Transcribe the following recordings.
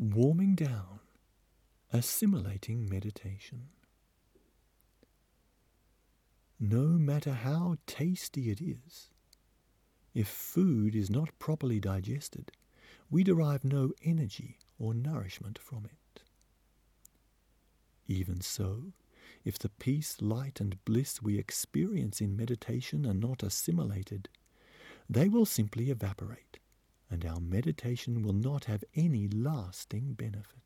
warming down, assimilating meditation. No matter how tasty it is, if food is not properly digested, we derive no energy or nourishment from it. Even so, if the peace, light, and bliss we experience in meditation are not assimilated, they will simply evaporate, and our meditation will not have any lasting benefit.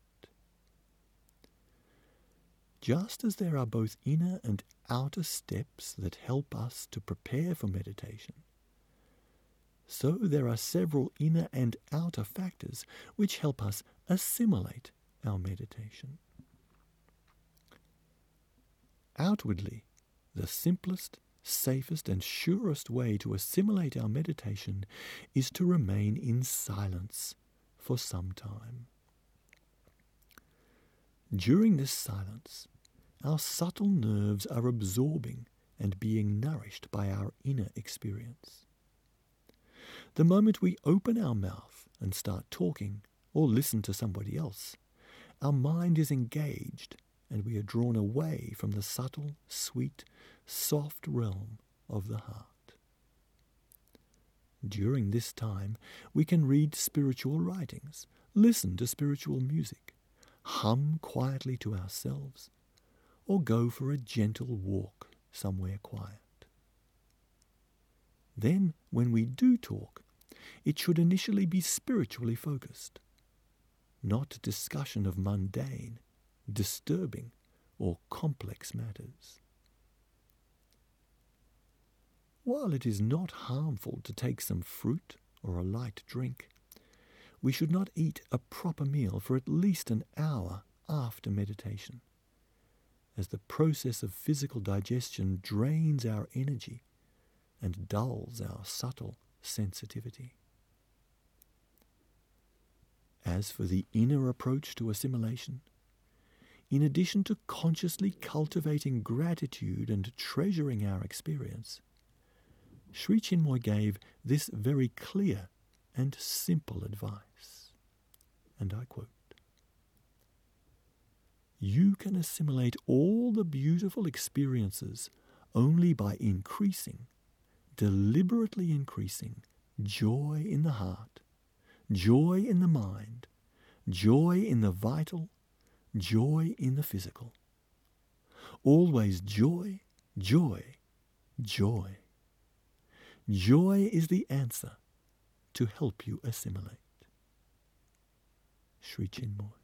Just as there are both inner and outer steps that help us to prepare for meditation, so there are several inner and outer factors which help us assimilate our meditation. Outwardly, the simplest, safest, and surest way to assimilate our meditation is to remain in silence for some time. During this silence, our subtle nerves are absorbing and being nourished by our inner experience. The moment we open our mouth and start talking or listen to somebody else, our mind is engaged and we are drawn away from the subtle, sweet, soft realm of the heart. During this time, we can read spiritual writings, listen to spiritual music, hum quietly to ourselves, or go for a gentle walk somewhere quiet. Then, when we do talk, it should initially be spiritually focused, not discussion of mundane, disturbing, or complex matters. While it is not harmful to take some fruit or a light drink, we should not eat a proper meal for at least an hour after meditation, as the process of physical digestion drains our energy and dulls our subtle sensitivity. As for the inner approach to assimilation, in addition to consciously cultivating gratitude and treasuring our experience, Sri Chinmoy gave this very clear and simple advice, and I quote, "You can assimilate all the beautiful experiences only by deliberately increasing joy in the heart, joy in the mind, joy in the vital, joy in the physical. Always joy, joy, joy. Joy is the answer to help you assimilate." Sri Chinmoy.